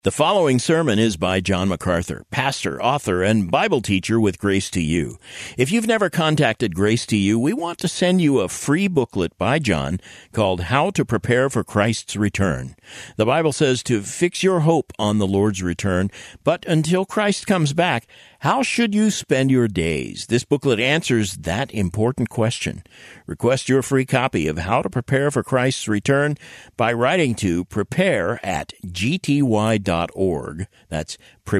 The following sermon is by John MacArthur, pastor, author, and Bible teacher with Grace to You. If you've never contacted Grace to You, we want to send you a free booklet by John called How to Prepare for Christ's Return. The Bible says to fix your hope on the Lord's return, but until Christ comes back, how should you spend your days? This booklet answers that important question. Request your free copy of How to Prepare for Christ's Return by writing to prepare@gty.org. That's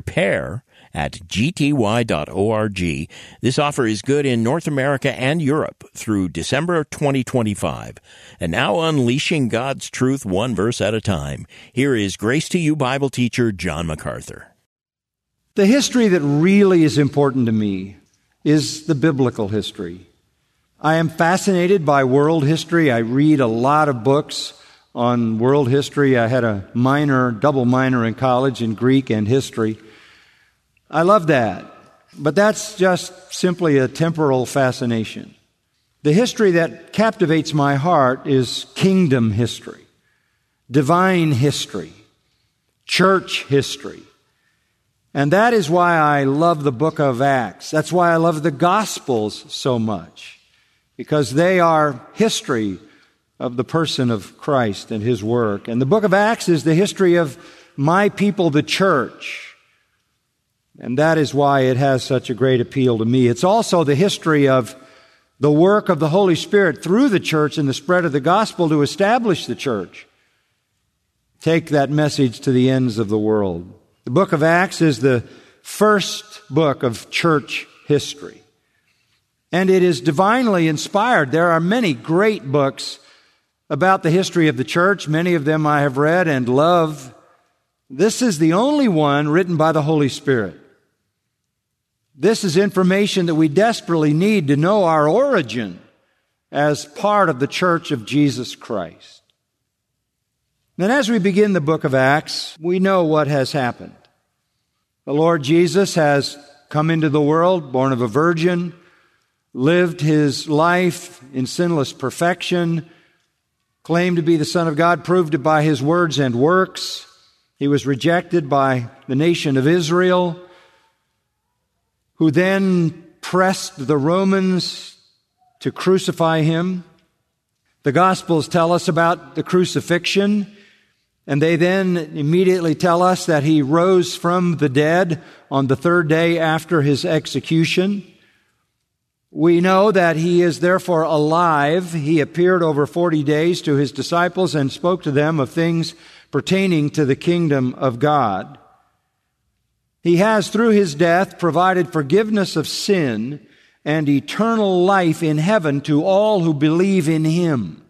prepare@gty.org. This offer is good in North America and Europe through December 2025. And now unleashing God's truth one verse at a time. Here is Grace to You Bible teacher John MacArthur. The history that really is important to me is the biblical history. I am fascinated by world history. I read a lot of books on world history. I had a double minor in college in Greek and history. I love that. But that's just simply a temporal fascination. The history that captivates my heart is kingdom history, divine history, church history. And that is why I love the book of Acts. That's why I love the Gospels so much, because they are history of the person of Christ and His work. And the book of Acts is the history of my people, the church. And that is why it has such a great appeal to me. It's also the history of the work of the Holy Spirit through the church and the spread of the gospel to establish the church. Take that message to the ends of the world. The book of Acts is the first book of church history. And it is divinely inspired. There are many great books about the history of the church. Many of them I have read and love. This is the only one written by the Holy Spirit. This is information that we desperately need to know our origin as part of the church of Jesus Christ. Then as we begin the book of Acts, we know what has happened. The Lord Jesus has come into the world, born of a virgin, lived His life in sinless perfection, claimed to be the Son of God, proved it by His words and works. He was rejected by the nation of Israel, who then pressed the Romans to crucify Him. The Gospels tell us about the crucifixion, and they then immediately tell us that He rose from the dead on the third day after His execution. We know that He is therefore alive. He appeared over 40 days to His disciples and spoke to them of things pertaining to the kingdom of God. He has, through His death, provided forgiveness of sin and eternal life in heaven to all who believe in Him.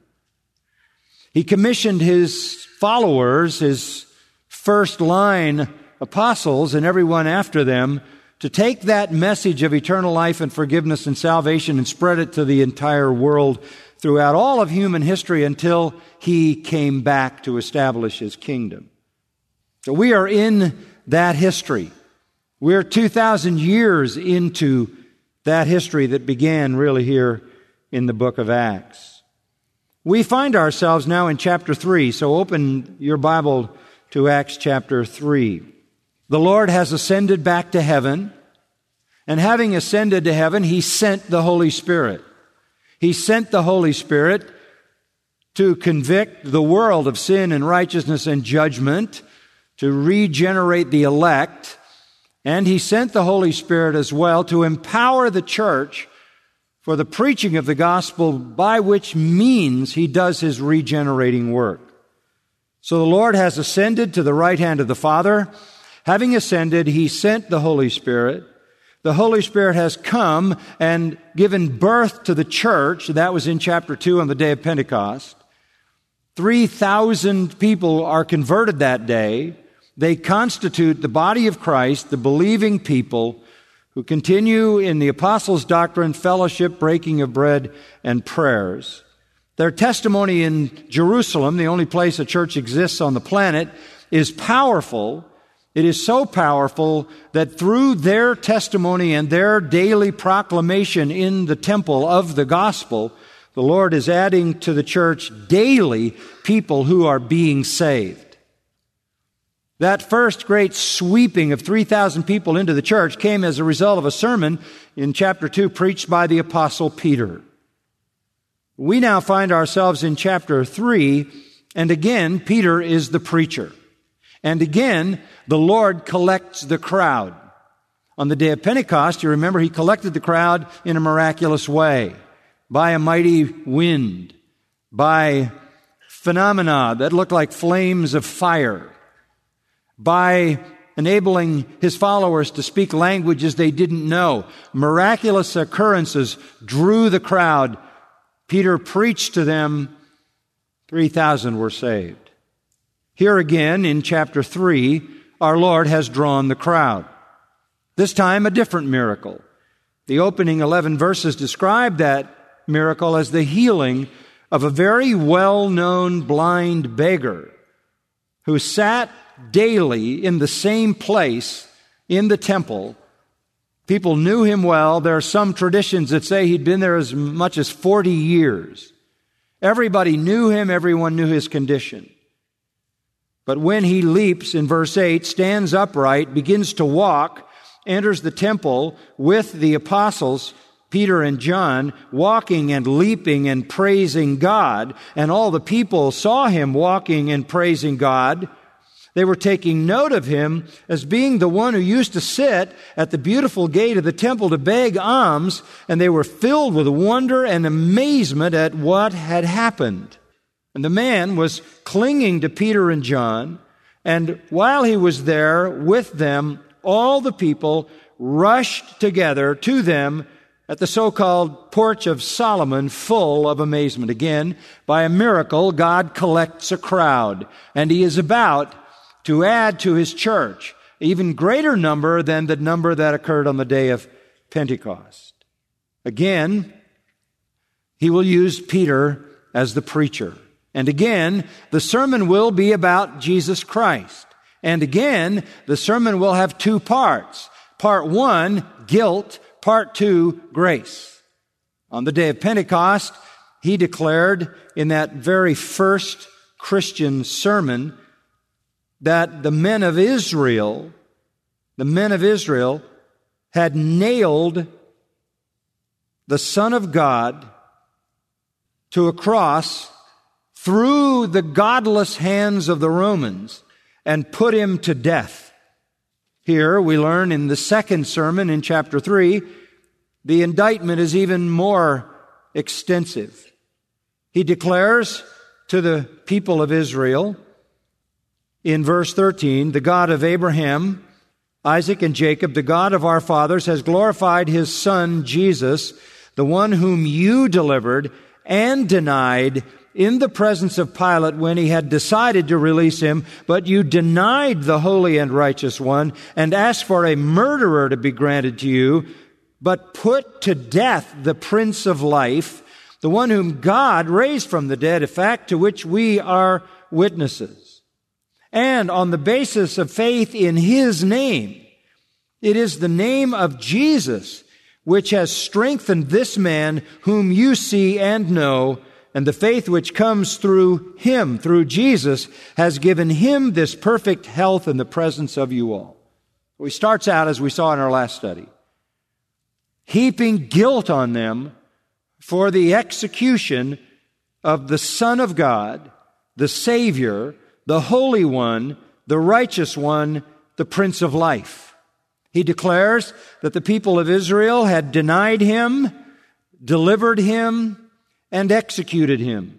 He commissioned His followers, His first-line apostles and everyone after them, to take that message of eternal life and forgiveness and salvation and spread it to the entire world throughout all of human history until He came back to establish His kingdom. So we are in that history. We're 2,000 years into that history that began really here in the book of Acts. We find ourselves now in chapter 3, so open your Bible to Acts chapter 3. The Lord has ascended back to heaven, and having ascended to heaven, He sent the Holy Spirit. He sent the Holy Spirit to convict the world of sin and righteousness and judgment, to regenerate the elect, and He sent the Holy Spirit as well to empower the church for the preaching of the gospel, by which means He does His regenerating work. So the Lord has ascended to the right hand of the Father. Having ascended, He sent the Holy Spirit. The Holy Spirit has come and given birth to the church. That was in chapter 2 on the day of Pentecost. 3,000 people are converted that day. They constitute the body of Christ, the believing people, who continue in the apostles' doctrine, fellowship, breaking of bread, and prayers. Their testimony in Jerusalem, the only place a church exists on the planet, is powerful. It is so powerful that through their testimony and their daily proclamation in the temple of the gospel, the Lord is adding to the church daily people who are being saved. That first great sweeping of 3,000 people into the church came as a result of a sermon in chapter 2 preached by the Apostle Peter. We now find ourselves in chapter 3, and again, Peter is the preacher. And again, the Lord collects the crowd. On the day of Pentecost, you remember, He collected the crowd in a miraculous way, by a mighty wind, by phenomena that looked like flames of fire, by enabling His followers to speak languages they didn't know. Miraculous occurrences drew the crowd. Peter preached to them. 3,000 were saved. Here again, in chapter 3, our Lord has drawn the crowd. This time, a different miracle. The opening 11 verses describe that miracle as the healing of a very well-known blind beggar who sat daily in the same place in the temple. People knew him well. There are some traditions that say he'd been there as much as 40 years. Everybody knew him. Everyone knew his condition. But when he leaps, in verse 8, stands upright, begins to walk, enters the temple with the apostles, Peter and John, walking and leaping and praising God, and all the people saw him walking and praising God, they were taking note of him as being the one who used to sit at the beautiful gate of the temple to beg alms, and they were filled with wonder and amazement at what had happened. And the man was clinging to Peter and John, and while he was there with them, all the people rushed together to them at the so-called Porch of Solomon, full of amazement. Again, by a miracle, God collects a crowd, and He is about to add to His church an even greater number than the number that occurred on the day of Pentecost. Again, He will use Peter as the preacher. And again, the sermon will be about Jesus Christ. And again, the sermon will have two parts. Part 1, guilt. Part 2, grace. On the day of Pentecost, He declared in that very first Christian sermon that the men of Israel had nailed the Son of God to a cross through the godless hands of the Romans and put Him to death. Here we learn in the second sermon in chapter 3, the indictment is even more extensive. He declares to the people of Israel, in verse 13, the God of Abraham, Isaac, and Jacob, the God of our fathers, has glorified His Son, Jesus, the one whom you delivered and denied in the presence of Pilate when he had decided to release Him, but you denied the holy and righteous one and asked for a murderer to be granted to you, but put to death the Prince of Life, the one whom God raised from the dead, a fact to which we are witnesses. And on the basis of faith in His name, it is the name of Jesus which has strengthened this man whom you see and know, and the faith which comes through Him, through Jesus, has given Him this perfect health in the presence of you all. He starts out, as we saw in our last study, heaping guilt on them for the execution of the Son of God, the Savior, the Holy One, the Righteous One, the Prince of Life. He declares that the people of Israel had denied Him, delivered Him, and executed Him.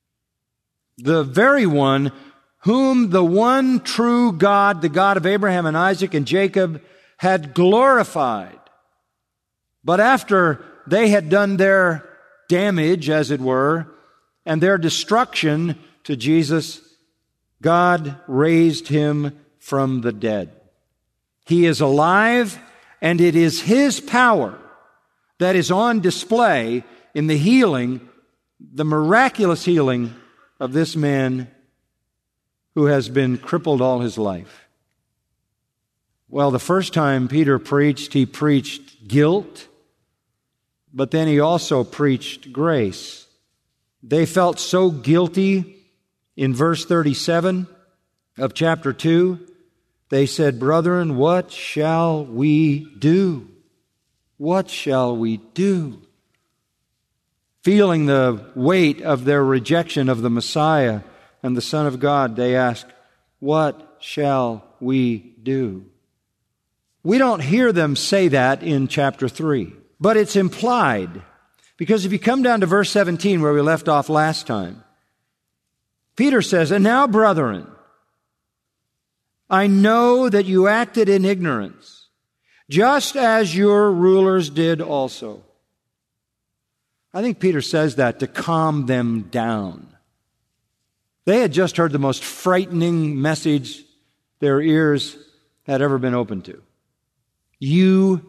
The very one whom the one true God, the God of Abraham and Isaac and Jacob, had glorified. But after they had done their damage, as it were, and their destruction to Jesus, God raised Him from the dead. He is alive, and it is His power that is on display in the healing, the miraculous healing of this man who has been crippled all his life. Well, the first time Peter preached, he preached guilt, but then he also preached grace. They felt so guilty in verse 37 of chapter 2 They said, "Brethren, what shall we do? What shall we do?" Feeling the weight of their rejection of the Messiah and the Son of God, they ask, "What shall we do?" We don't hear them say that in chapter 3, but it's implied. Because if you come down to verse 17 where we left off last time, Peter says, "And now, brethren, I know that you acted in ignorance, just as your rulers did also." I think Peter says that to calm them down. They had just heard the most frightening message their ears had ever been open to. You,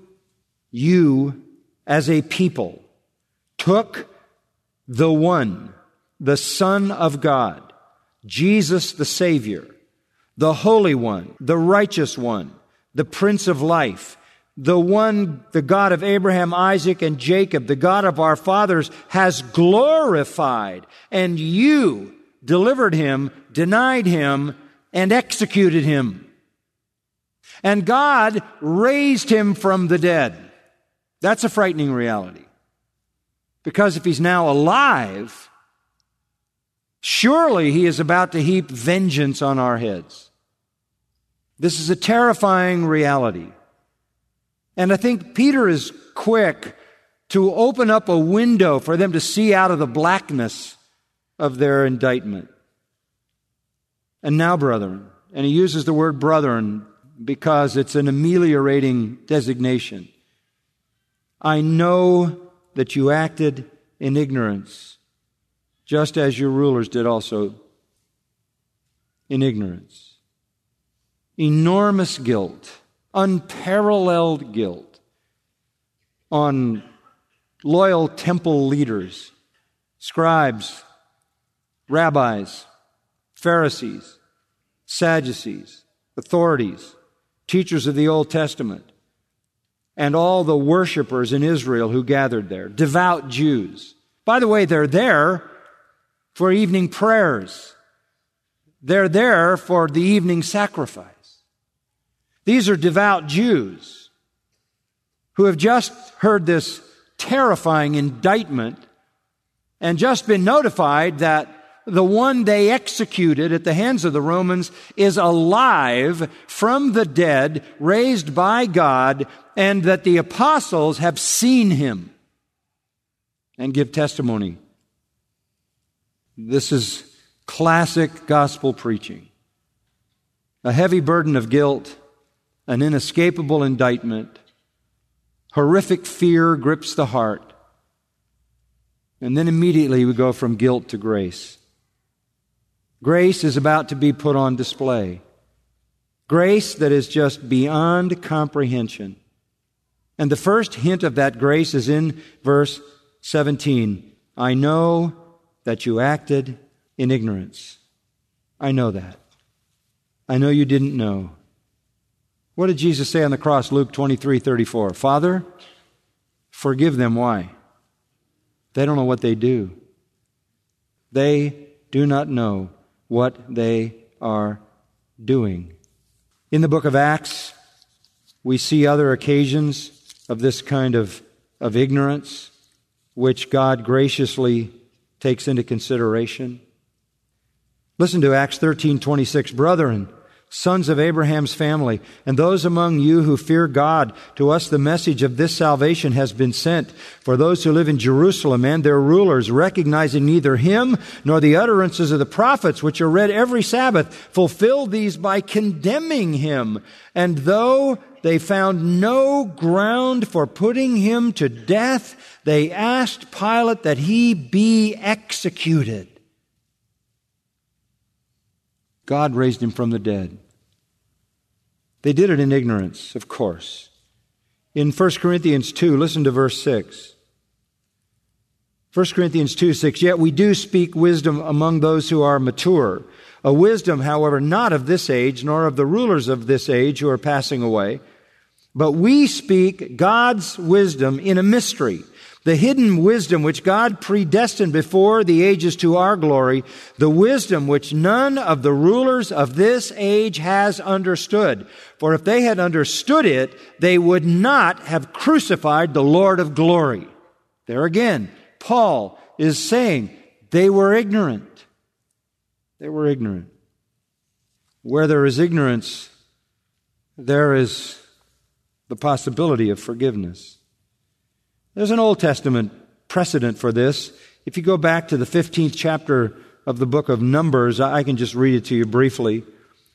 as a people, took the one, the Son of God, Jesus the Savior, the Holy One, the Righteous One, the Prince of Life, the one, the God of Abraham, Isaac, and Jacob, the God of our fathers, has glorified, and you delivered him, denied him, and executed him. And God raised him from the dead. That's a frightening reality. Because if he's now alive, surely he is about to heap vengeance on our heads. This is a terrifying reality. And I think Peter is quick to open up a window for them to see out of the blackness of their indictment. And now, brethren, and he uses the word brethren because it's an ameliorating designation. I know that you acted in ignorance, just as your rulers did also in ignorance. Enormous guilt, unparalleled guilt on loyal temple leaders, scribes, rabbis, Pharisees, Sadducees, authorities, teachers of the Old Testament, and all the worshipers in Israel who gathered there, devout Jews. By the way, they're there for evening prayers. They're there for the evening sacrifice. These are devout Jews who have just heard this terrifying indictment and just been notified that the one they executed at the hands of the Romans is alive from the dead, raised by God, and that the apostles have seen him and give testimony. This is classic gospel preaching. A heavy burden of guilt, an inescapable indictment, horrific fear grips the heart, and then immediately we go from guilt to grace. Grace is about to be put on display. Grace that is just beyond comprehension. And the first hint of that grace is in verse 17. I know that you acted in ignorance. I know that. I know you didn't know. What did Jesus say on the cross? Luke 23:34. Father, forgive them. Why? They don't know what they do. They do not know what they are doing. In the book of Acts, we see other occasions of this kind of ignorance, which God graciously takes into consideration. Listen to Acts 13:26. Brethren, sons of Abraham's family, and those among you who fear God, to us the message of this salvation has been sent. For those who live in Jerusalem and their rulers, recognizing neither him nor the utterances of the prophets, which are read every Sabbath, fulfill these by condemning him. And though they found no ground for putting him to death, they asked Pilate that he be executed. God raised him from the dead. They did it in ignorance, of course. In 1 Corinthians 2, listen to verse 6. 1 Corinthians 2:6, yet we do speak wisdom among those who are mature. A wisdom, however, not of this age, nor of the rulers of this age who are passing away. But we speak God's wisdom in a mystery, The hidden wisdom which God predestined before the ages to our glory, the wisdom which none of the rulers of this age has understood. For if they had understood it, they would not have crucified the Lord of glory. There again, Paul is saying they were ignorant. They were ignorant. Where there is ignorance, there is the possibility of forgiveness. There's an Old Testament precedent for this. If you go back to the 15th chapter of the book of Numbers, I can just read it to you briefly.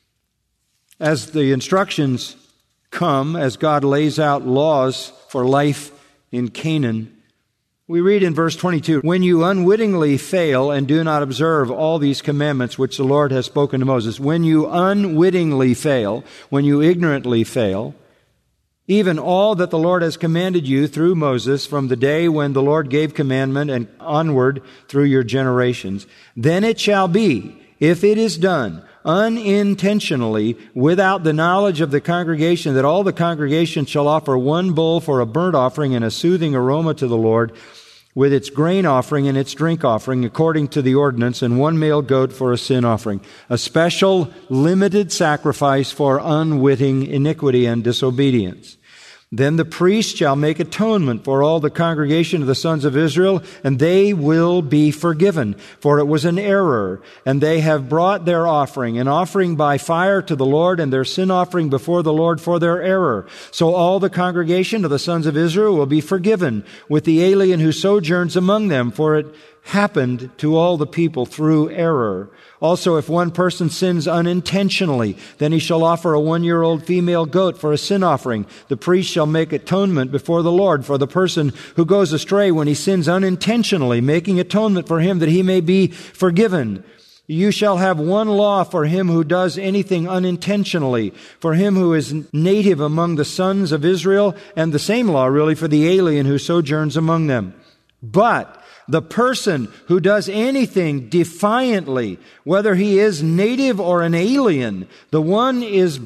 As the instructions come, as God lays out laws for life in Canaan, we read in verse 22, "When you unwittingly fail and do not observe all these commandments which the Lord has spoken to Moses," when you unwittingly fail, when you ignorantly fail, "even all that the Lord has commanded you through Moses from the day when the Lord gave commandment and onward through your generations, then it shall be, if it is done unintentionally without the knowledge of the congregation, that all the congregation shall offer one bull for a burnt offering and a soothing aroma to the Lord, with its grain offering and its drink offering according to the ordinance, and one male goat for a sin offering, a special limited sacrifice for unwitting iniquity and disobedience. Then the priest shall make atonement for all the congregation of the sons of Israel, and they will be forgiven. For it was an error, and they have brought their offering, an offering by fire to the Lord, and their sin offering before the Lord for their error. So all the congregation of the sons of Israel will be forgiven, with the alien who sojourns among them, for it happened to all the people through error. Also, if one person sins unintentionally, then he shall offer a 1-year-old female goat for a sin offering. The priest shall make atonement before the Lord for the person who goes astray when he sins unintentionally, making atonement for him that he may be forgiven. You shall have one law for him who does anything unintentionally, for him who is native among the sons of Israel, and the same law really for the alien who sojourns among them. But the person who does anything defiantly, whether he is native or an alien, that one is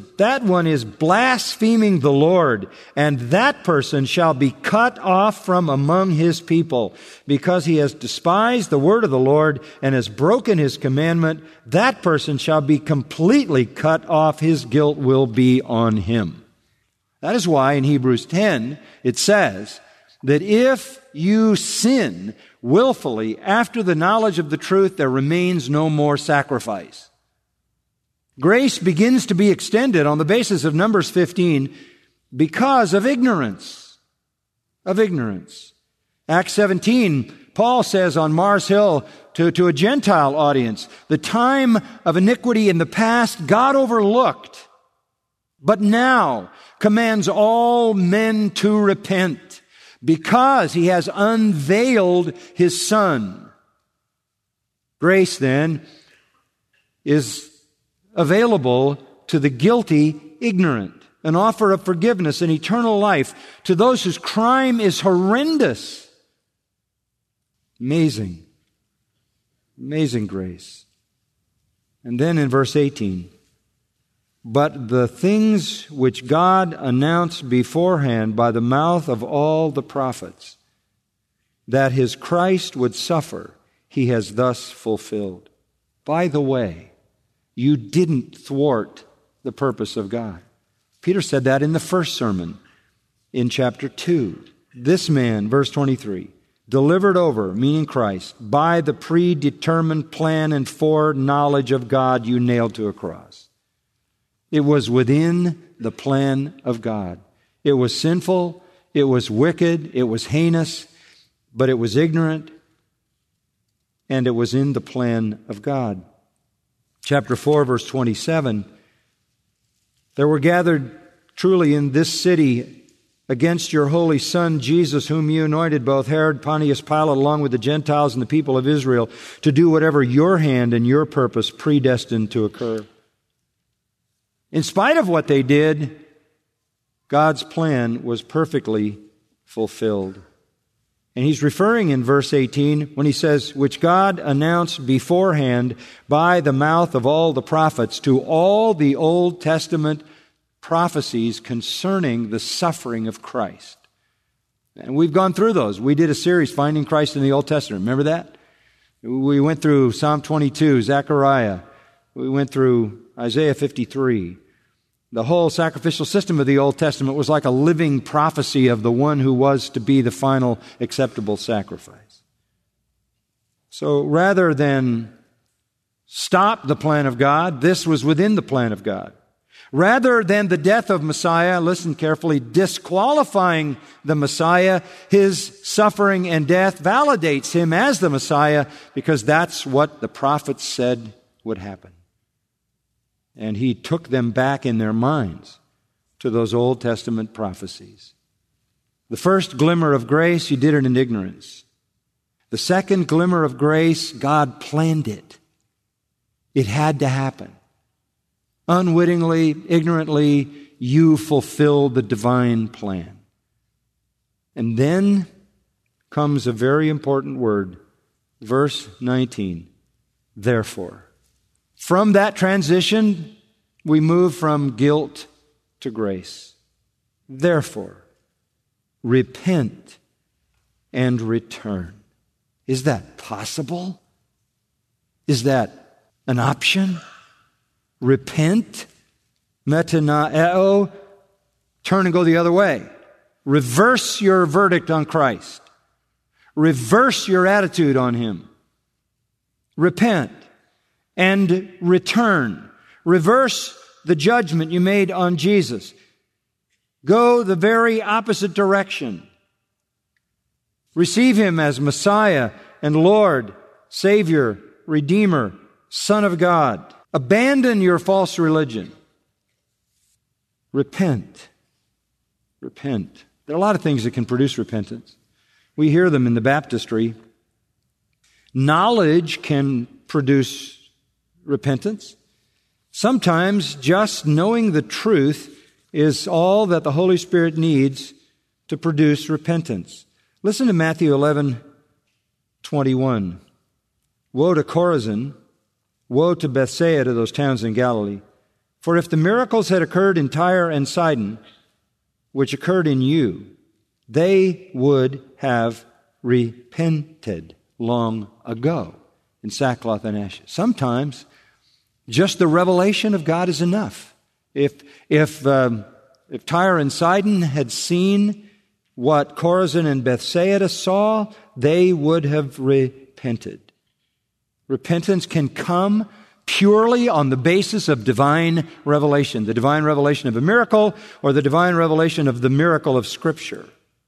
blaspheming the Lord, and that person shall be cut off from among his people, because he has despised the word of the Lord and has broken his commandment. That person shall be completely cut off. His guilt will be on him. That is why in Hebrews 10 it says that if you sin willfully after the knowledge of the truth, there remains no more sacrifice. Grace begins to be extended on the basis of Numbers 15 because of ignorance. Of ignorance. Acts 17, Paul says on Mars Hill to a Gentile audience, the time of iniquity in the past God overlooked, but now commands all men to repent, because he has unveiled his Son. Grace, then, is available to the guilty ignorant, an offer of forgiveness and eternal life to those whose crime is horrendous. Amazing. Amazing grace. And then in verse 18, but the things which God announced beforehand by the mouth of all the prophets, that his Christ would suffer, he has thus fulfilled. By the way, you didn't thwart the purpose of God. Peter said that in the first sermon in chapter 2. This man, verse 23, delivered over, meaning Christ, by the predetermined plan and foreknowledge of God, you nailed to a cross. It was within the plan of God. It was sinful, it was wicked, it was heinous, but it was ignorant, and it was in the plan of God. Chapter 4, verse 27, there were gathered truly in this city against your holy Son, Jesus, whom you anointed, both Herod, Pontius Pilate, along with the Gentiles and the people of Israel, to do whatever your hand and your purpose predestined to occur. In spite of what they did, God's plan was perfectly fulfilled. And he's referring in verse 18 when he says, which God announced beforehand by the mouth of all the prophets, to all the Old Testament prophecies concerning the suffering of Christ. And we've gone through those. We did a series, Finding Christ in the Old Testament. Remember that? We went through Psalm 22, Zechariah. We went through Isaiah 53. The whole sacrificial system of the Old Testament was like a living prophecy of the one who was to be the final acceptable sacrifice. So rather than stop the plan of God, this was within the plan of God. Rather than the death of Messiah, listen carefully, disqualifying the Messiah, his suffering and death validates him as the Messiah because that's what the prophets said would happen. And he took them back in their minds to those Old Testament prophecies. The first glimmer of grace, he did it in ignorance. The second glimmer of grace, God planned it. It had to happen. Unwittingly, ignorantly, you fulfilled the divine plan. And then comes a very important word, verse 19, therefore. From that transition, we move from guilt to grace. Therefore, repent and return. Is that possible? Is that an option? Repent, metanoeo, turn and go the other way. Reverse your verdict on Christ. Reverse your attitude on Him. Repent and return. Reverse the judgment you made on Jesus. Go the very opposite direction. Receive Him as Messiah and Lord, Savior, Redeemer, Son of God. Abandon your false religion. Repent. Repent. There are a lot of things that can produce repentance. We hear them in the baptistry. Knowledge can produce repentance. Sometimes just knowing the truth is all that the Holy Spirit needs to produce repentance. Listen to Matthew 11:21. Woe to Chorazin! Woe to Bethsaida, those towns in Galilee! For if the miracles had occurred in Tyre and Sidon, which occurred in you, they would have repented long ago in sackcloth and ashes. Sometimes just the revelation of God is enough. If Tyre and Sidon had seen what Chorazin and Bethsaida saw, they would have repented. Repentance can come purely on the basis of divine revelation, the divine revelation of a miracle or the divine revelation of the miracle of Scripture.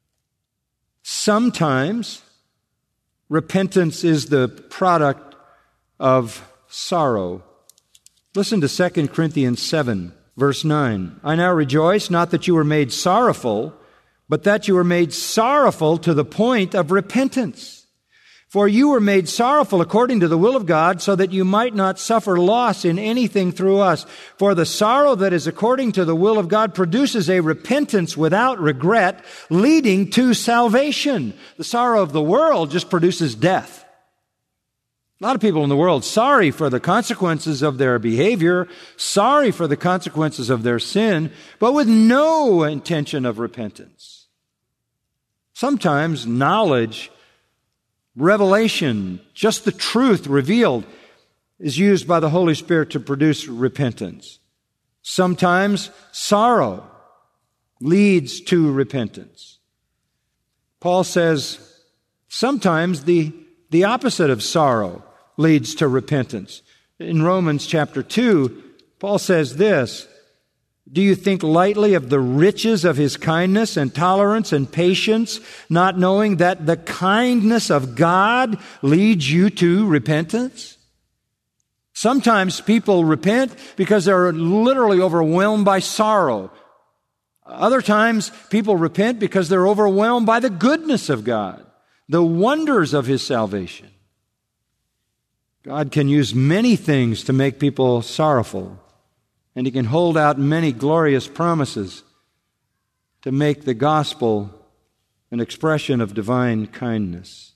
Sometimes repentance is the product of sorrow. Listen to 2 Corinthians 7, verse 9. I now rejoice, not that you were made sorrowful, but that you were made sorrowful to the point of repentance. For you were made sorrowful according to the will of God, so that you might not suffer loss in anything through us. For the sorrow that is according to the will of God produces a repentance without regret, leading to salvation. The sorrow of the world just produces death. A lot of people in the world sorry for the consequences of their behavior, sorry for the consequences of their sin, but with no intention of repentance. Sometimes knowledge, revelation, just the truth revealed, is used by the Holy Spirit to produce repentance. Sometimes sorrow leads to repentance. Paul says sometimes the opposite of sorrow leads to repentance. In Romans chapter 2, Paul says this, do you think lightly of the riches of His kindness and tolerance and patience, not knowing that the kindness of God leads you to repentance? Sometimes people repent because they're literally overwhelmed by sorrow. Other times people repent because they're overwhelmed by the goodness of God, the wonders of His salvation. God can use many things to make people sorrowful. And He can hold out many glorious promises to make the gospel an expression of divine kindness.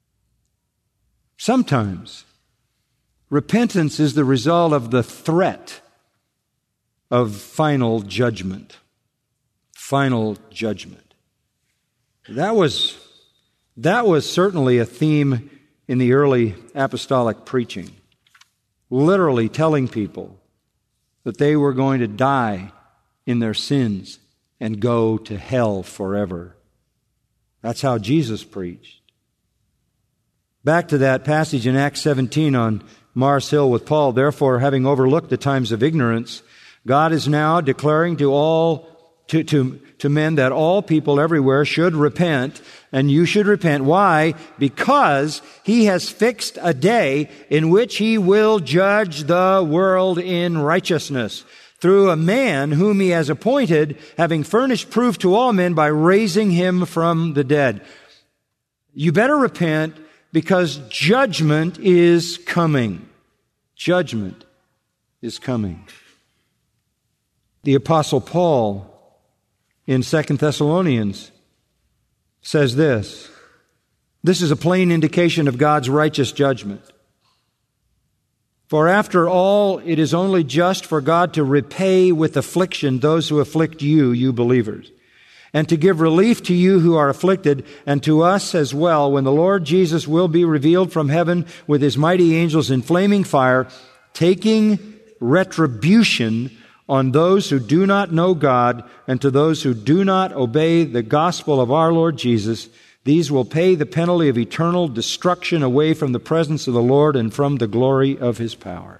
Sometimes repentance is the result of the threat of final judgment. Final judgment. That was certainly a theme in the early apostolic preaching. Literally telling people that they were going to die in their sins and go to hell forever. That's how Jesus preached. Back to that passage in Acts 17 on Mars Hill with Paul. Therefore, having overlooked the times of ignorance, God is now declaring to men that all people everywhere should repent, and you should repent. Why? Because He has fixed a day in which He will judge the world in righteousness through a man whom He has appointed, having furnished proof to all men by raising Him from the dead. You better repent because judgment is coming. Judgment is coming. The Apostle Paul in 2 Thessalonians says this. This is a plain indication of God's righteous judgment. For after all, it is only just for God to repay with affliction those who afflict you, you believers, and to give relief to you who are afflicted, and to us as well, when the Lord Jesus will be revealed from heaven with His mighty angels in flaming fire, taking retribution on those who do not know God and to those who do not obey the gospel of our Lord Jesus. These will pay the penalty of eternal destruction away from the presence of the Lord and from the glory of His power.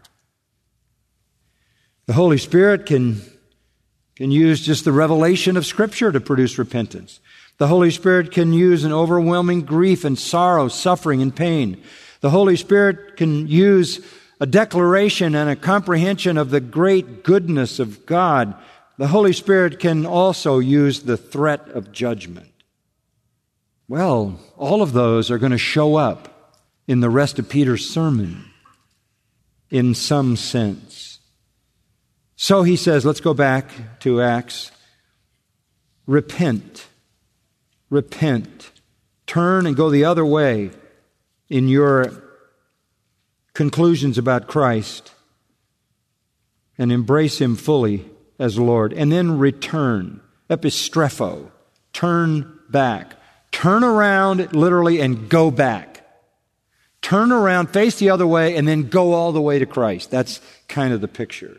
The Holy Spirit can use just the revelation of Scripture to produce repentance. The Holy Spirit can use an overwhelming grief and sorrow, suffering and pain. The Holy Spirit can use a declaration and a comprehension of the great goodness of God. The Holy Spirit can also use the threat of judgment. Well, all of those are going to show up in the rest of Peter's sermon in some sense. So he says, let's go back to Acts. Repent. Repent. Turn and go the other way in your conclusions about Christ and embrace Him fully as Lord. And then return. Epistrepho. Turn back. Turn around literally and go back. Turn around, face the other way, and then go all the way to Christ. That's kind of the picture.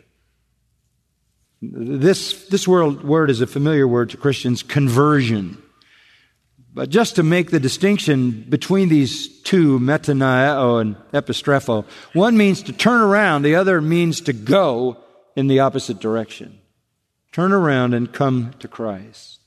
This word is a familiar word to Christians, conversion. But just to make the distinction between these two, metanoeo and epistrepho, one means to turn around, the other means to go in the opposite direction. Turn around and come to Christ.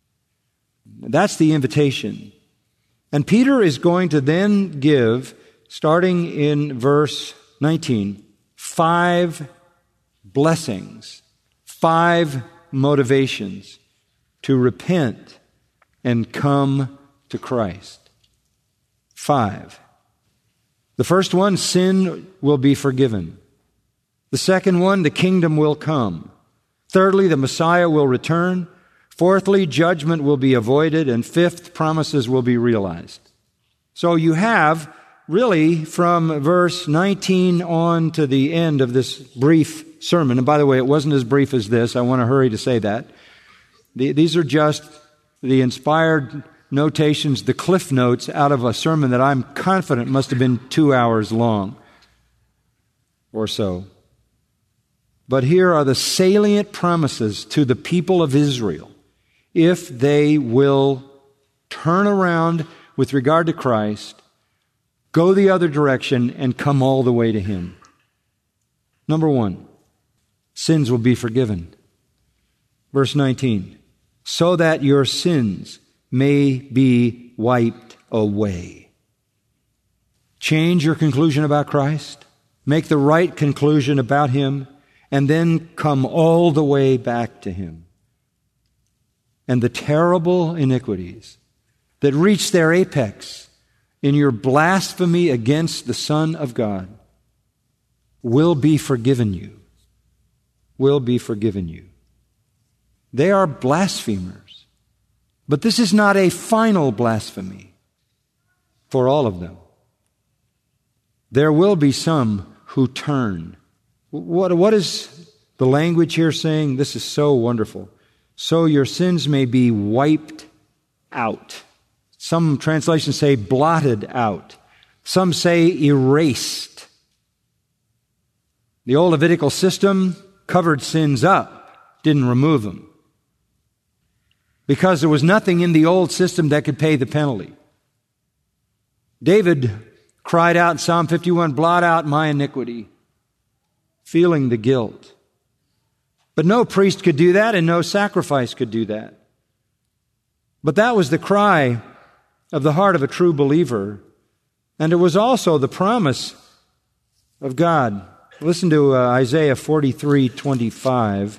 That's the invitation. And Peter is going to then give, starting in verse 19, 5 blessings, 5 motivations to repent and come to Christ. 5. The first one, sin will be forgiven. The second one, the kingdom will come. Thirdly, the Messiah will return. Fourthly, judgment will be avoided. And fifth, promises will be realized. So you have, really, from verse 19 on to the end of this brief sermon, and by the way, it wasn't as brief as this. I want to hurry to say that. These are just the inspired notations, the cliff notes out of a sermon that I'm confident must have been 2 hours long or so. But here are the salient promises to the people of Israel if they will turn around with regard to Christ, go the other direction, and come all the way to Him. Number 1, sins will be forgiven. Verse 19, so that your sins may be wiped away. Change your conclusion about Christ, make the right conclusion about Him, and then come all the way back to Him. And the terrible iniquities that reach their apex in your blasphemy against the Son of God will be forgiven you. Will be forgiven you. They are blasphemers. But this is not a final blasphemy for all of them. There will be some who turn. What is the language here saying? This is so wonderful. So your sins may be wiped out. Some translations say blotted out. Some say erased. The old Levitical system covered sins up, didn't remove them, because there was nothing in the old system that could pay the penalty. David cried out in Psalm 51, blot out my iniquity, feeling the guilt. But no priest could do that, and no sacrifice could do that. But that was the cry of the heart of a true believer, and it was also the promise of God. Listen to Isaiah 43:25.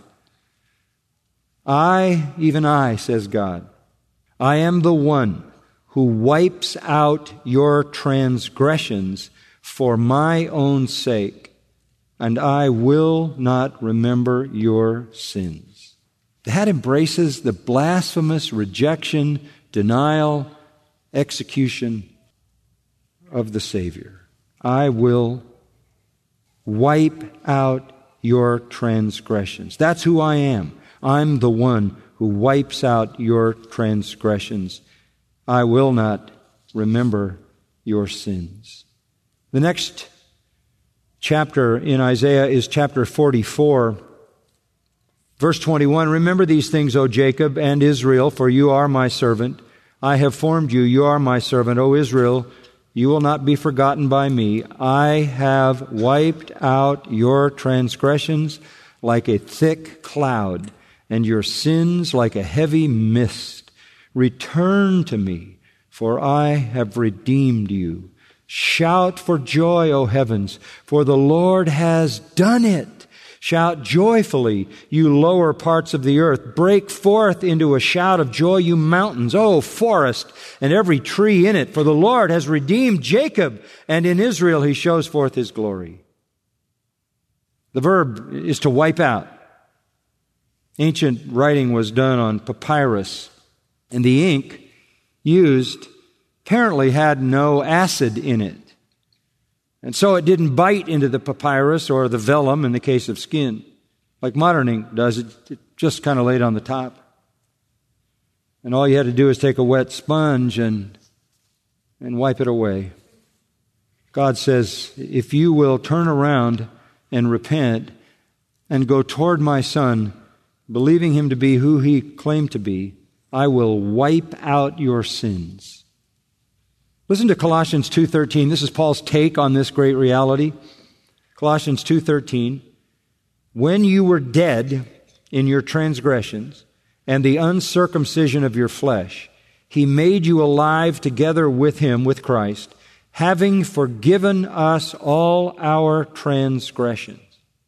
I, even I, says God, I am the one who wipes out your transgressions for my own sake, and I will not remember your sins. That embraces the blasphemous rejection, denial, execution of the Savior. I will wipe out your transgressions. That's who I am. I'm the one who wipes out your transgressions. I will not remember your sins. The next chapter in Isaiah is chapter 44, verse 21. Remember these things, O Jacob and Israel, for you are my servant. I have formed you. You are my servant, O Israel. You will not be forgotten by me. I have wiped out your transgressions like a thick cloud, and your sins like a heavy mist. Return to me, for I have redeemed you. Shout for joy, O heavens, for the Lord has done it. Shout joyfully, you lower parts of the earth. Break forth into a shout of joy, you mountains, O forest, and every tree in it. For the Lord has redeemed Jacob, and in Israel he shows forth his glory. The verb is to wipe out. Ancient writing was done on papyrus, and the ink used apparently had no acid in it. And so it didn't bite into the papyrus or the vellum in the case of skin, like modern ink does. It just kind of laid on the top. And all you had to do is take a wet sponge and wipe it away. God says, if you will turn around and repent and go toward my Son, believing him to be who he claimed to be, I will wipe out your sins. Listen to Colossians 2:13. This is Paul's take on this great reality. Colossians 2:13. When you were dead in your transgressions and the uncircumcision of your flesh, he made you alive together with him, with Christ, having forgiven us all our transgressions,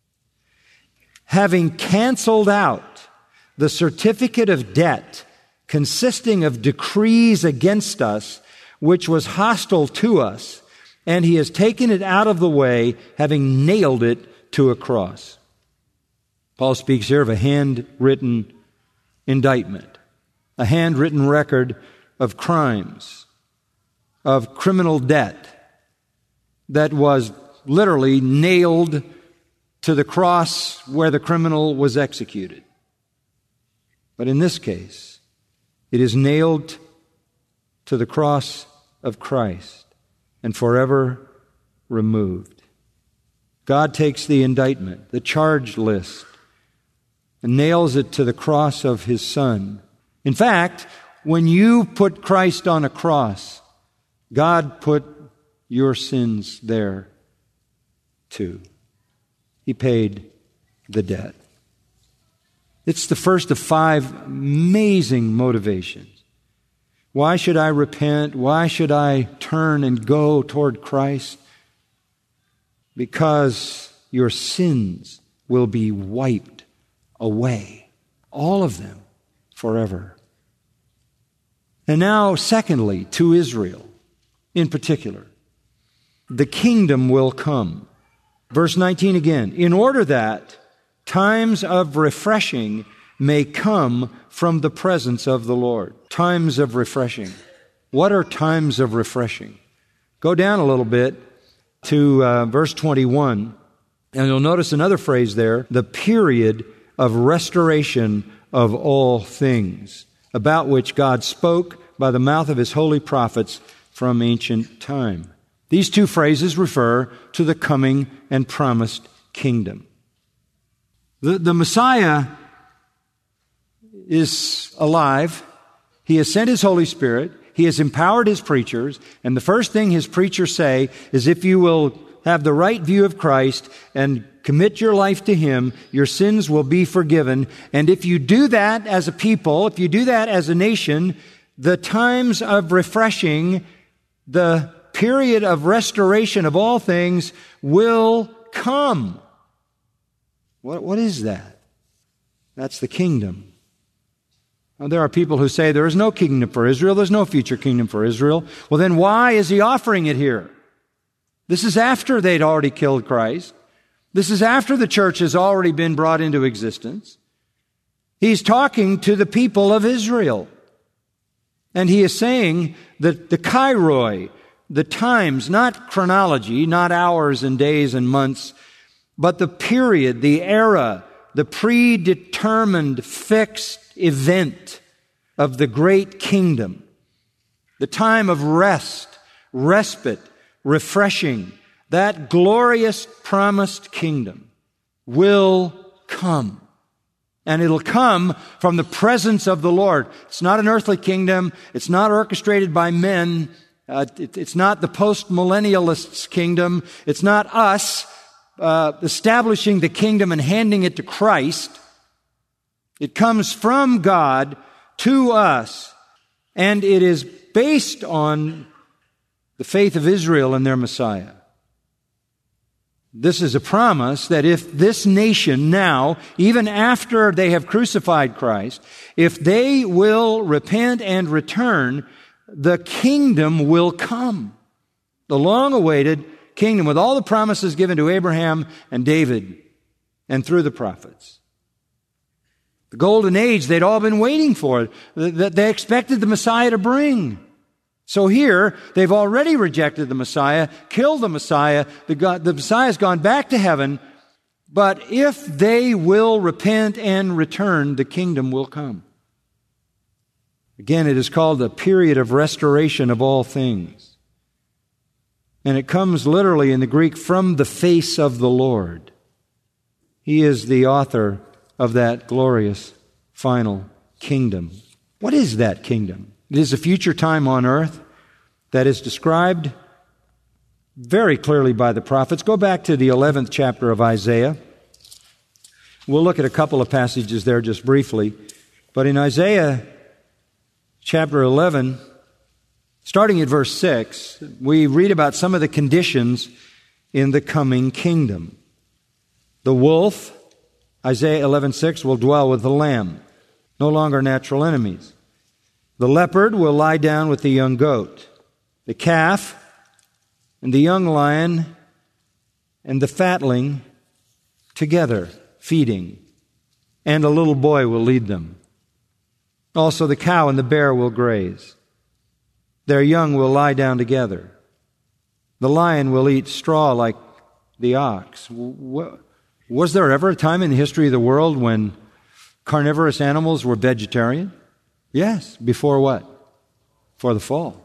having canceled out the certificate of debt consisting of decrees against us, which was hostile to us, and he has taken it out of the way, having nailed it to a cross. Paul speaks here of a handwritten indictment, a handwritten record of crimes, of criminal debt that was literally nailed to the cross where the criminal was executed. But in this case, it is nailed to the cross of Christ and forever removed. God takes the indictment, the charge list, and nails it to the cross of his Son. In fact, when you put Christ on a cross, God put your sins there too. He paid the debt. It's the first of 5 amazing motivations. Why should I repent? Why should I turn and go toward Christ? Because your sins will be wiped away. All of them forever. And now, secondly, to Israel in particular, the kingdom will come. Verse 19 again, in order that times of refreshing may come from the presence of the Lord. Times of refreshing. What are times of refreshing? Go down a little bit to verse 21, and you'll notice another phrase there, the period of restoration of all things, about which God spoke by the mouth of His holy prophets from ancient time. These two phrases refer to the coming and promised kingdom. The Messiah is alive. He has sent His Holy Spirit. He has empowered His preachers. And the first thing His preachers say is, if you will have the right view of Christ and commit your life to Him, your sins will be forgiven. And if you do that as a people, if you do that as a nation, the times of refreshing, the period of restoration of all things will come. What is that? That's the kingdom. Now, there are people who say there is no kingdom for Israel. There's no future kingdom for Israel. Well, then why is He offering it here? This is after they'd already killed Christ. This is after the church has already been brought into existence. He's talking to the people of Israel. And He is saying that the kairoi, the times, not chronology, not hours and days and months, but the period, the era, the predetermined, fixed event of the great kingdom, the time of rest, respite, refreshing, that glorious promised kingdom will come. And it'll come from the presence of the Lord. It's not an earthly kingdom. It's not orchestrated by men. It's not the post-millennialists' kingdom. It's not us establishing the kingdom and handing it to Christ. It comes from God to us, and it is based on the faith of Israel and their Messiah. This is a promise that if this nation now, even after they have crucified Christ, if they will repent and return, the kingdom will come. The long-awaited kingdom with all the promises given to Abraham and David and through the prophets. The golden age they'd all been waiting for, that they expected the Messiah to bring. So here, they've already rejected the Messiah, killed the Messiah, the Messiah's gone back to heaven, but if they will repent and return, the kingdom will come. Again, it is called the period of restoration of all things. And it comes literally in the Greek, from the face of the Lord. He is the author of that glorious final kingdom. What is that kingdom? It is a future time on earth that is described very clearly by the prophets. Go back to the 11th chapter of Isaiah. We'll look at a couple of passages there just briefly. But in Isaiah chapter 11, starting at verse 6, we read about some of the conditions in the coming kingdom. The wolf, Isaiah 11:6, will dwell with the lamb, no longer natural enemies. The leopard will lie down with the young goat. The calf and the young lion and the fatling together, feeding. And a little boy will lead them. Also the cow and the bear will graze. Their young will lie down together. The lion will eat straw like the ox. Was there ever a time in the history of the world when carnivorous animals were vegetarian? Yes. Before what? For the fall.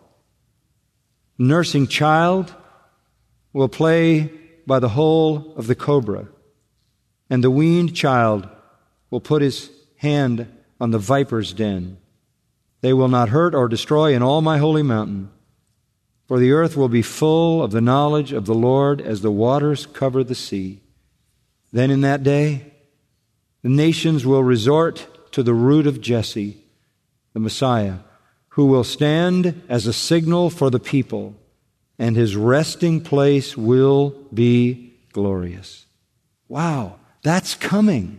Nursing child will play by the hole of the cobra, and the weaned child will put his hand on the viper's den. They will not hurt or destroy in all my holy mountain, for the earth will be full of the knowledge of the Lord as the waters cover the sea. Then in that day, the nations will resort to the root of Jesse, the Messiah, who will stand as a signal for the people, and His resting place will be glorious. Wow, that's coming.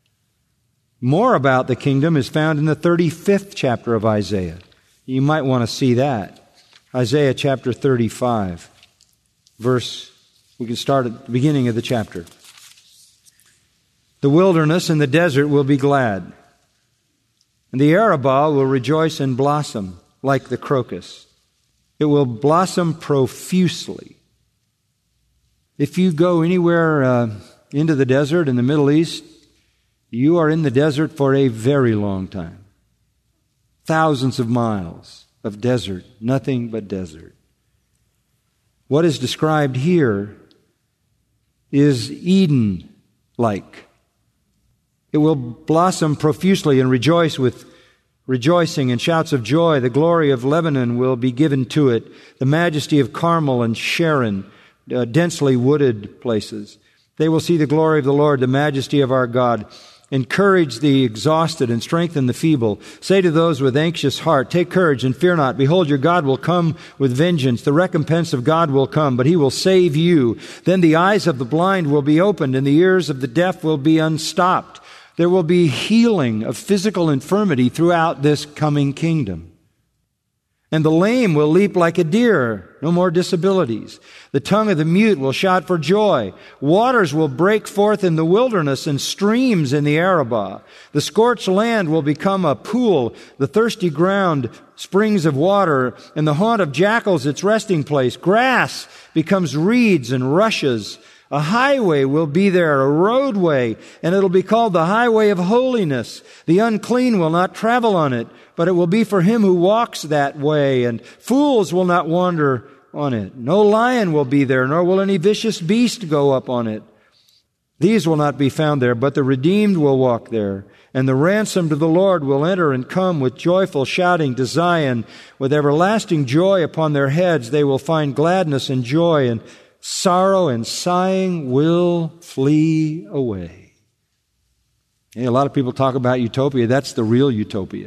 More about the kingdom is found in the 35th chapter of Isaiah. You might want to see that. Isaiah chapter 35, we can start at the beginning of the chapter. The wilderness and the desert will be glad, and the Arabah will rejoice and blossom like the crocus. It will blossom profusely. If you go anywhere into the desert in the Middle East, you are in the desert for a very long time. Thousands of miles. of desert, nothing but desert. What is described here is Eden-like. It will blossom profusely and rejoice with rejoicing and shouts of joy. The glory of Lebanon will be given to it, the majesty of Carmel and Sharon, densely wooded places. They will see the glory of the Lord, the majesty of our God. Encourage the exhausted and strengthen the feeble. Say to those with anxious heart, take courage and fear not. Behold, your God will come with vengeance. The recompense of God will come, but he will save you. Then the eyes of the blind will be opened, and the ears of the deaf will be unstopped. There will be healing of physical infirmity throughout this coming kingdom. And the lame will leap like a deer. No more disabilities. The tongue of the mute will shout for joy. Waters will break forth in the wilderness and streams in the Arabah. The scorched land will become a pool, the thirsty ground springs of water, and the haunt of jackals its resting place. Grass becomes reeds and rushes. A highway will be there, a roadway, and it'll be called the highway of holiness. The unclean will not travel on it, but it will be for him who walks that way, and fools will not wander on it. No lion will be there, nor will any vicious beast go up on it. These will not be found there, but the redeemed will walk there, and the ransomed of the Lord will enter and come with joyful shouting to Zion. With everlasting joy upon their heads they will find gladness and joy, and sorrow and sighing will flee away. Hey, a lot of people talk about utopia. That's the real utopia.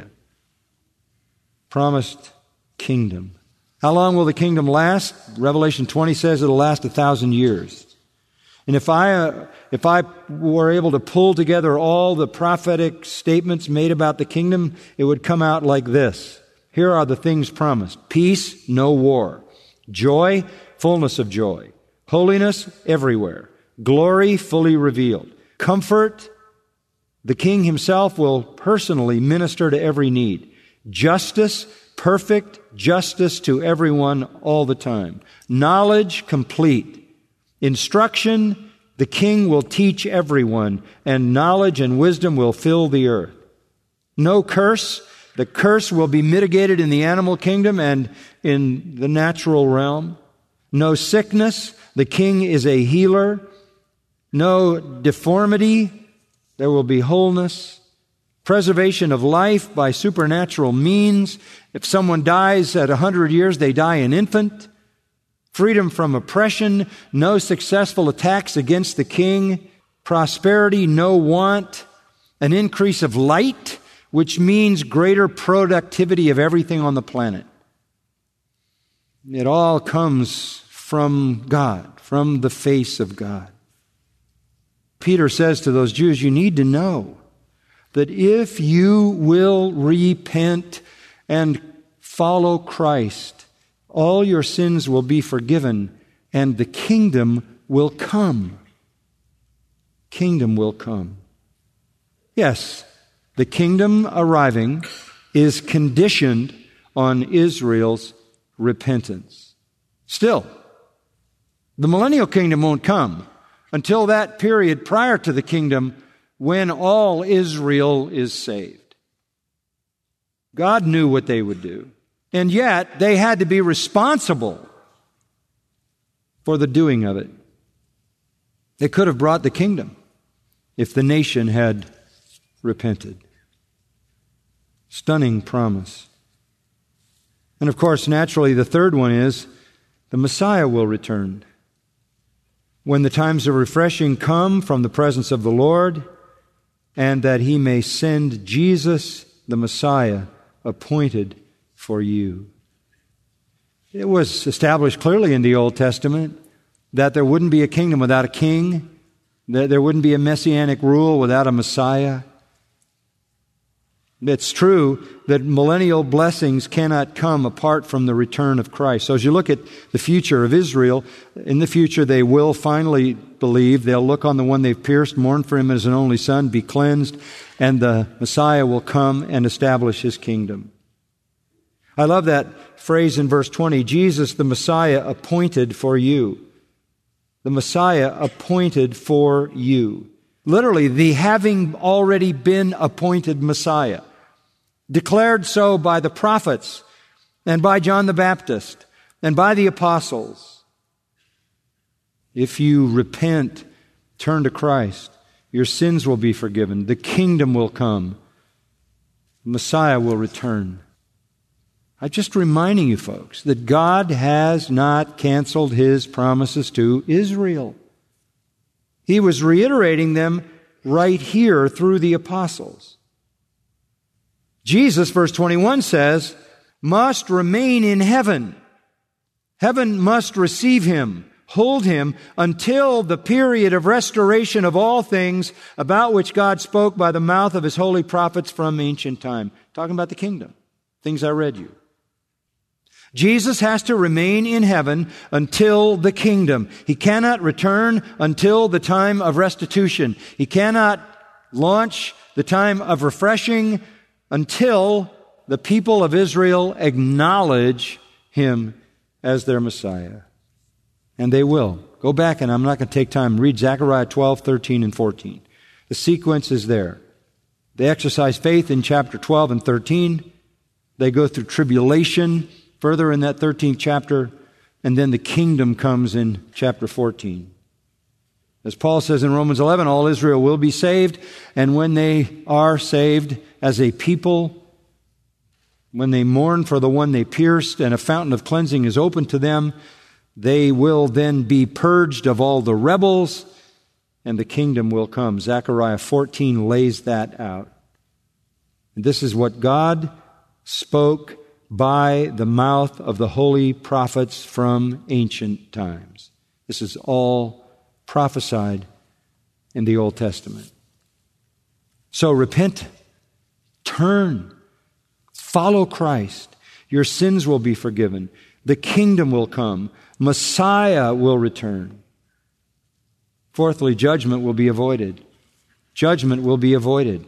Promised kingdom. How long will the kingdom last? Revelation 20 says it'll last 1,000 years. And if I were able to pull together all the prophetic statements made about the kingdom, it would come out like this. Here are the things promised. Peace, no war. Joy, fullness of joy. Holiness, everywhere. Glory, fully revealed. Comfort, the King himself will personally minister to every need. Justice, perfect justice to everyone all the time. Knowledge, complete. Instruction, the King will teach everyone, and knowledge and wisdom will fill the earth. No curse. The curse will be mitigated in the animal kingdom and in the natural realm. No sickness. The King is a healer. No deformity. There will be wholeness. Preservation of life by supernatural means. If someone dies at 100 years, they die an infant. Freedom from oppression. No successful attacks against the King. Prosperity, no want. An increase of light, which means greater productivity of everything on the planet. It all comes from God, from the face of God. Peter says to those Jews, you need to know that if you will repent and follow Christ, all your sins will be forgiven and the kingdom will come. Kingdom will come. Yes, the kingdom arriving is conditioned on Israel's repentance. Still, the millennial kingdom won't come until that period prior to the kingdom when all Israel is saved. God knew what they would do, and yet they had to be responsible for the doing of it. They could have brought the kingdom if the nation had repented. Stunning promise. And of course, naturally, the third one is the Messiah will return. When the times of refreshing come from the presence of the Lord, and that he may send Jesus, the Messiah, appointed for you. It was established clearly in the Old Testament that there wouldn't be a kingdom without a king, that there wouldn't be a messianic rule without a Messiah. It's true that millennial blessings cannot come apart from the return of Christ. So as you look at the future of Israel, in the future they will finally believe. They'll look on the one they've pierced, mourn for him as an only son, be cleansed, and the Messiah will come and establish his kingdom. I love that phrase in verse 20, Jesus the Messiah appointed for you. The Messiah appointed for you. Literally, the having already been appointed Messiah. Declared so by the prophets and by John the Baptist and by the apostles. If you repent, turn to Christ, your sins will be forgiven. The kingdom will come. The Messiah will return. I'm just reminding you folks that God has not canceled His promises to Israel. He was reiterating them right here through the apostles. Jesus, verse 21 says, must remain in heaven. Heaven must receive Him, hold Him, until the period of restoration of all things about which God spoke by the mouth of His holy prophets from ancient time. Talking about the kingdom, things I read you. Jesus has to remain in heaven until the kingdom. He cannot return until the time of restitution. He cannot launch the time of refreshing until the people of Israel acknowledge Him as their Messiah. And they will. Go back, and I'm not going to take time. Read Zechariah 12, 13, and 14. The sequence is there. They exercise faith in chapter 12 and 13. They go through tribulation further in that 13th chapter, and then the kingdom comes in chapter 14. As Paul says in Romans 11, all Israel will be saved, and when they are saved as a people, when they mourn for the one they pierced and a fountain of cleansing is opened to them, they will then be purged of all the rebels, and the kingdom will come. Zechariah 14 lays that out. And this is what God spoke by the mouth of the holy prophets from ancient times. This is all prophesied in the Old Testament. So repent, turn, follow Christ. Your sins will be forgiven. The kingdom will come. Messiah will return. Fourthly, judgment will be avoided. Judgment will be avoided.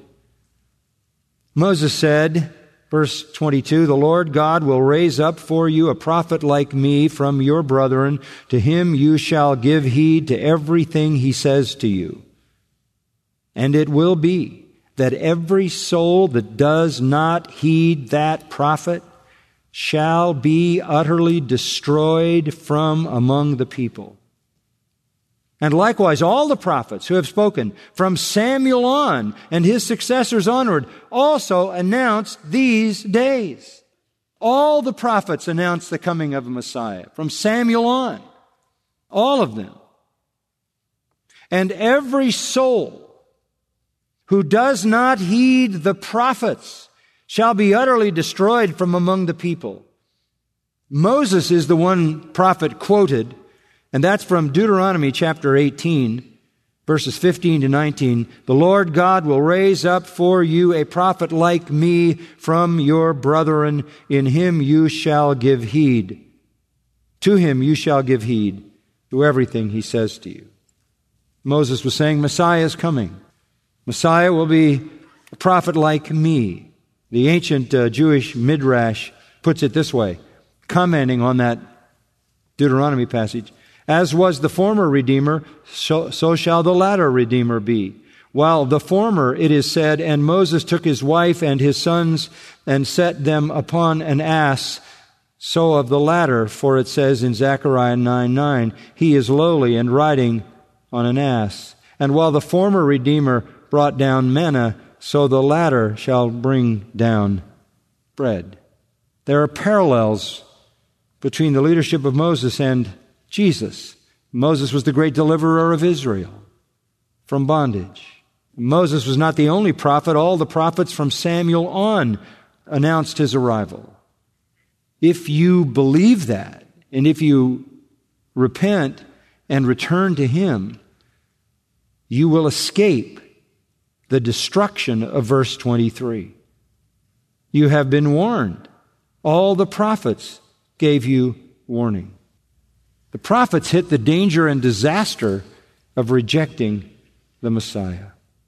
Moses said, verse 22, the Lord God will raise up for you a prophet like me from your brethren. To him you shall give heed to everything he says to you. And it will be that every soul that does not heed that prophet shall be utterly destroyed from among the people. And likewise, all the prophets who have spoken from Samuel on and his successors onward also announced these days. All the prophets announced the coming of a Messiah from Samuel on. All of them. And every soul who does not heed the prophets shall be utterly destroyed from among the people. Moses is the one prophet quoted, and that's from Deuteronomy chapter 18, verses 15 to 19. The Lord God will raise up for you a prophet like me from your brethren. In him you shall give heed. To him you shall give heed to everything he says to you. Moses was saying, Messiah is coming. Messiah will be a prophet like me. The ancient Jewish Midrash puts it this way, commenting on that Deuteronomy passage. As was the former Redeemer, so shall the latter Redeemer be. While the former, it is said, and Moses took his wife and his sons and set them upon an ass, so of the latter, for it says in Zechariah 9:9, he is lowly and riding on an ass. And while the former Redeemer brought down manna, so the latter shall bring down bread. There are parallels between the leadership of Moses and Jesus. Moses was the great deliverer of Israel from bondage. Moses was not the only prophet. All the prophets from Samuel on announced his arrival. If you believe that, and if you repent and return to him, you will escape the destruction of verse 23. You have been warned. All the prophets gave you warning. The prophets hit the danger and disaster of rejecting the Messiah.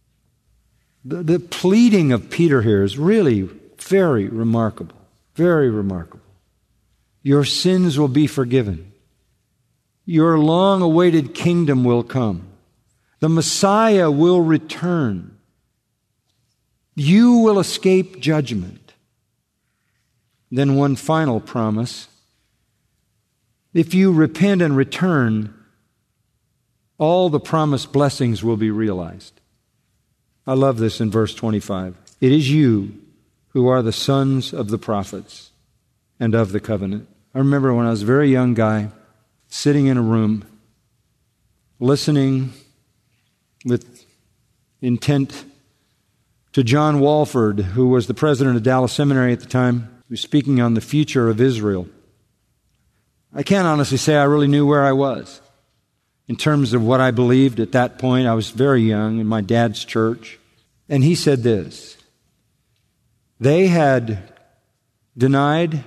The pleading of Peter here is really very remarkable. Very remarkable. Your sins will be forgiven. Your long-awaited kingdom will come. The Messiah will return. You will escape judgment. Then one final promise. If you repent and return, all the promised blessings will be realized. I love this in verse 25. It is you who are the sons of the prophets and of the covenant. I remember when I was a very young guy, sitting in a room, listening with intent to John Walford, who was the president of Dallas Seminary at the time, who was speaking on the future of Israel. I can't honestly say I really knew where I was in terms of what I believed at that point. I was very young in my dad's church. And he said this: they had denied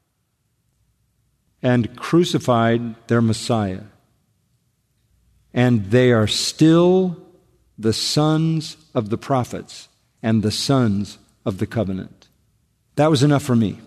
and crucified their Messiah, and they are still the sons of the prophets and the sons of the covenant. That was enough for me.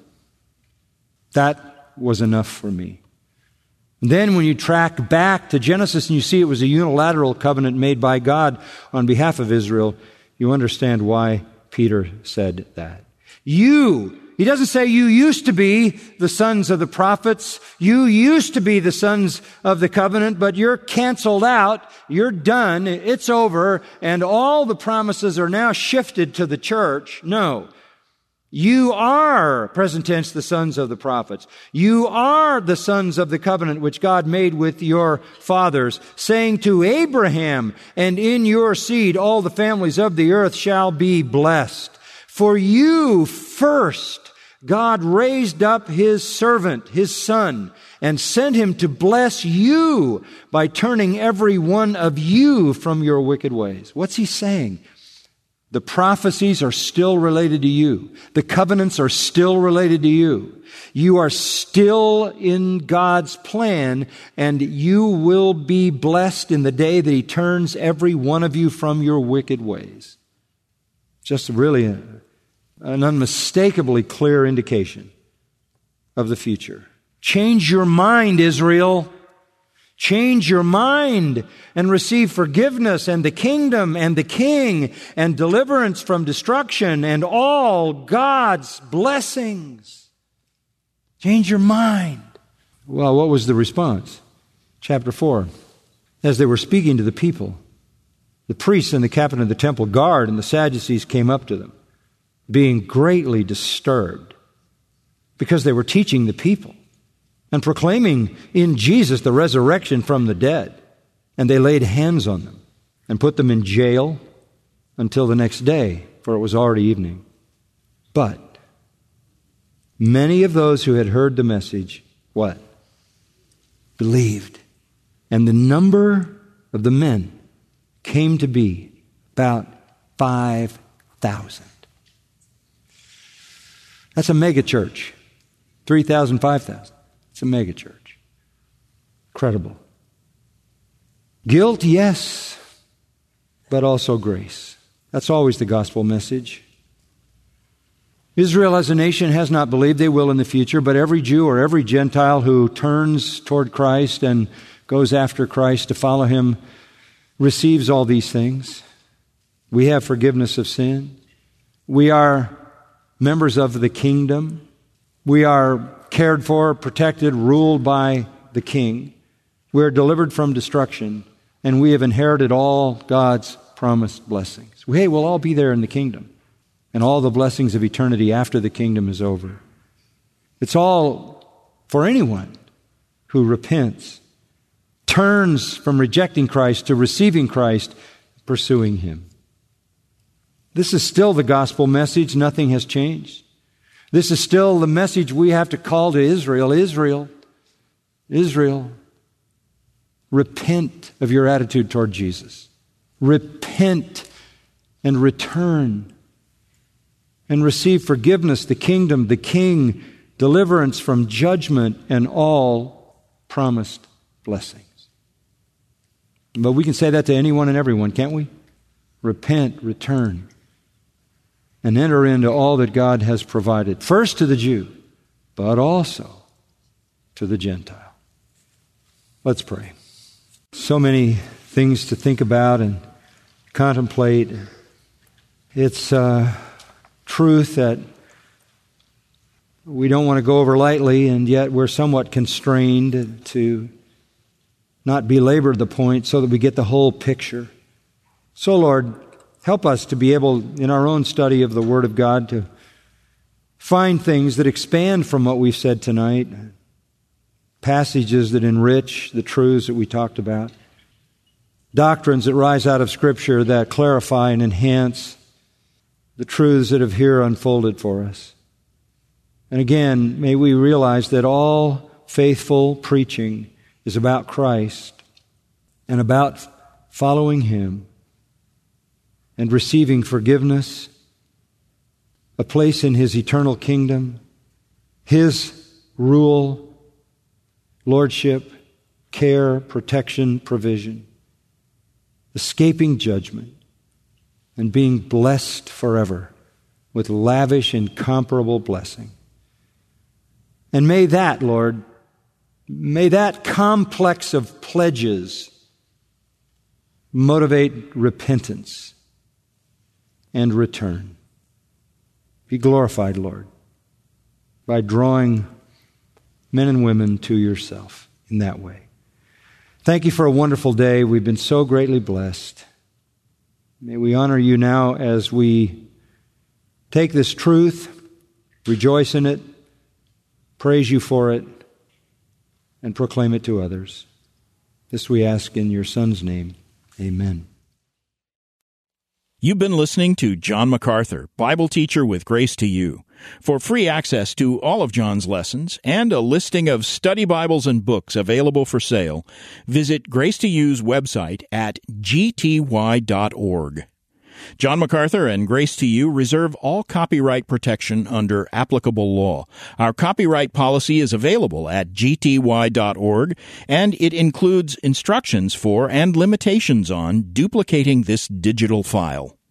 That was enough for me. And then when you track back to Genesis and you see it was a unilateral covenant made by God on behalf of Israel, you understand why Peter said that. He doesn't say you used to be the sons of the prophets, you used to be the sons of the covenant, but you're canceled out, you're done, it's over, and all the promises are now shifted to the church. No. You are, present tense, the sons of the prophets. You are the sons of the covenant which God made with your fathers, saying to Abraham, and in your seed all the families of the earth shall be blessed. For you first God raised up His servant, His Son, and sent Him to bless you by turning every one of you from your wicked ways. What's He saying? The prophecies are still related to you. The covenants are still related to you. You are still in God's plan, and you will be blessed in the day that He turns every one of you from your wicked ways. Just really an unmistakably clear indication of the future. Change your mind, Israel. Change your mind and receive forgiveness and the kingdom and the king and deliverance from destruction and all God's blessings. Change your mind. Well, what was the response? Chapter 4. As they were speaking to the people, the priests and the captain of the temple guard and the Sadducees came up to them, being greatly disturbed because they were teaching the people and proclaiming in Jesus the resurrection from the dead. And they laid hands on them and put them in jail until the next day, for it was already evening. But many of those who had heard the message, what? Believed. And the number of the men came to be about 5,000. That's a mega church. 3,000, 5,000. It's a mega church. Incredible. Guilt, yes, but also grace. That's always the gospel message. Israel as a nation has not believed. They will in the future, but every Jew or every Gentile who turns toward Christ and goes after Christ to follow Him receives all these things. We have forgiveness of sin. We are members of the kingdom. We are cared for, protected, ruled by the King. We are delivered from destruction, and we have inherited all God's promised blessings. We'll all be there in the kingdom, and all the blessings of eternity after the kingdom is over. It's all for anyone who repents, turns from rejecting Christ to receiving Christ, pursuing Him. This is still the gospel message. Nothing has changed. This is still the message we have to call to Israel. Israel, Israel, repent of your attitude toward Jesus. Repent and return and receive forgiveness, the kingdom, the King, deliverance from judgment, and all promised blessings. But we can say that to anyone and everyone, can't we? Repent, return, and enter into all that God has provided, first to the Jew, but also to the Gentile. Let's pray. So many things to think about and contemplate. It's truth that we don't want to go over lightly, and yet we're somewhat constrained to not belabor the point so that we get the whole picture. So, Lord, help us to be able, in our own study of the Word of God, to find things that expand from what we've said tonight, passages that enrich the truths that we talked about, doctrines that rise out of Scripture that clarify and enhance the truths that have here unfolded for us. And again, may we realize that all faithful preaching is about Christ and about following Him and receiving forgiveness, a place in His eternal kingdom, His rule, lordship, care, protection, provision, escaping judgment, and being blessed forever with lavish, incomparable blessing. And may that, Lord, may that complex of pledges motivate repentance and return. Be glorified, Lord, by drawing men and women to yourself in that way. Thank you for a wonderful day. We've been so greatly blessed. May we honor you now as we take this truth, rejoice in it, praise you for it, and proclaim it to others. This we ask in your Son's name. Amen. You've been listening to John MacArthur, Bible teacher with Grace to You. For free access to all of John's lessons and a listing of study Bibles and books available for sale, visit Grace to You's website at gty.org. John MacArthur and Grace to You reserve all copyright protection under applicable law. Our copyright policy is available at gty.org, and it includes instructions for and limitations on duplicating this digital file.